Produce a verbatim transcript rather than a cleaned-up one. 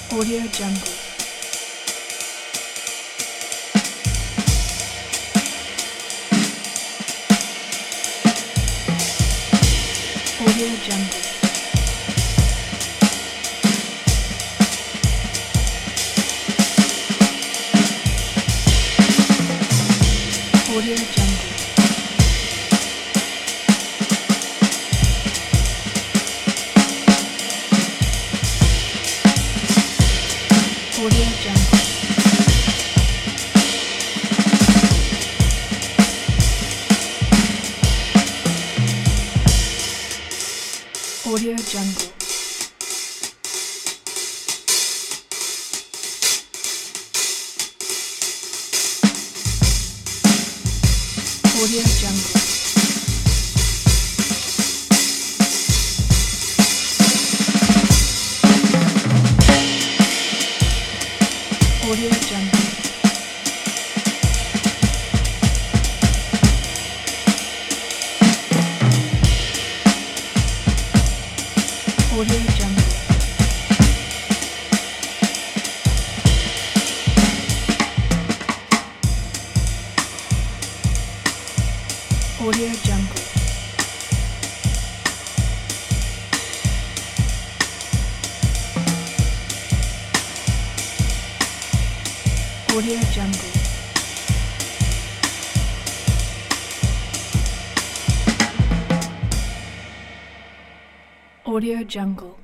Audio Jungle. Audio Jungle. Audio Jungle. Audio Jungle. Audio Jungle. Audio Jungle. Audio Jungle. Audio Jungle. Audio Jungle. Audio Jungle. Audio Jungle.